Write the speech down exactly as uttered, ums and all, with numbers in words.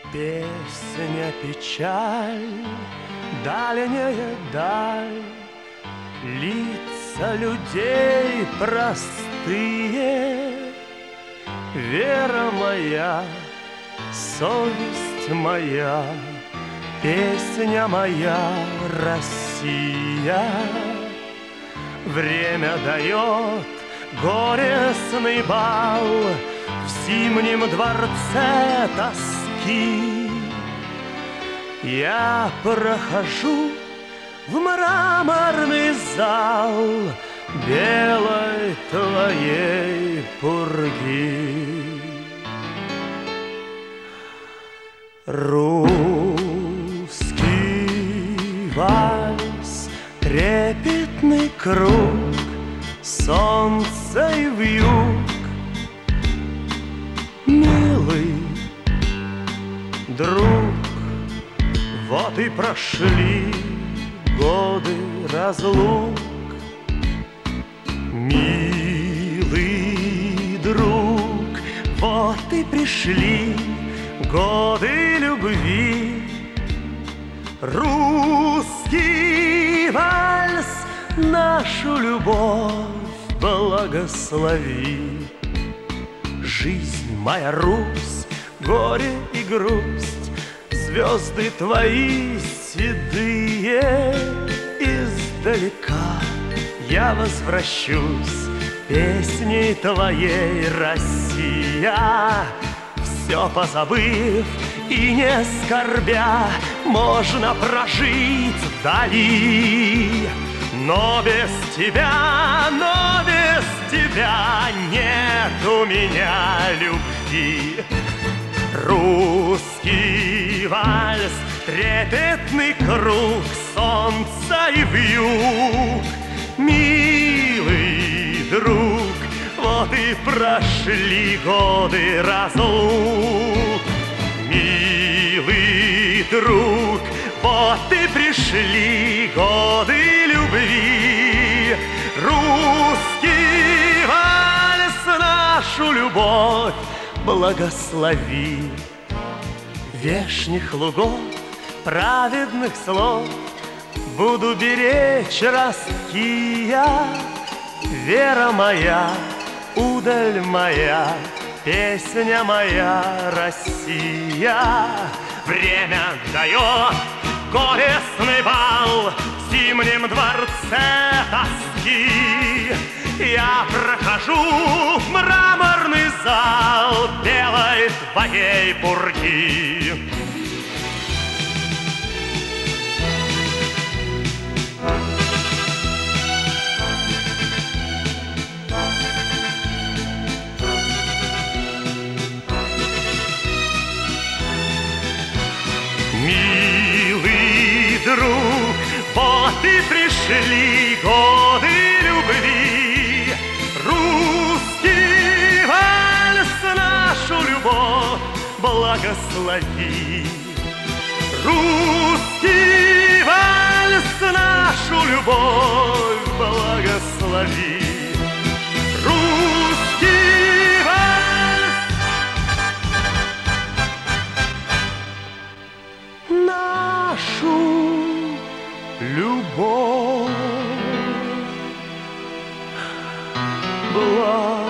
Песня печаль, дальняя даль, лица людей простые. Вера моя, совесть моя, песня моя, Россия. Время дает горестный бал в зимнем дворце тоски. Я прохожу в мраморный зал белой твоей пурги. Русский вальс, трепетный круг, солнце и вьюг. Милый друг, вот и прошли годы разлук. Милый друг, вот и пришли годы любви. Русский вальс, нашу любовь благослови. Жизнь моя, Русь, горе и грусть, звезды твои седые. Издалека я возвращусь песней твоей, Россия. Все позабыв и не скорбя, можно прожить вдали. Но без тебя, но без тебя нет у меня любви. Русский вальс, трепетный круг, солнца и вьюг. Милый друг, вот и прошли годы разлук. Милый друг, вот и пришли годы любви. Русский вальс, нашу любовь благослови. Вешних лугов, праведных слов буду беречь ростки я. Вера моя, удаль моя, песня моя, Россия. Время дает горестный бал в зимнем дворце тоски. Я прохожу в мраморный зал белой твоей пурги. Милый друг, вот и пришли годы любви. Русский вальс, нашу любовь благослови. Русский вальс, нашу любовь благослови. Русский вальс, нашу любовь благослови.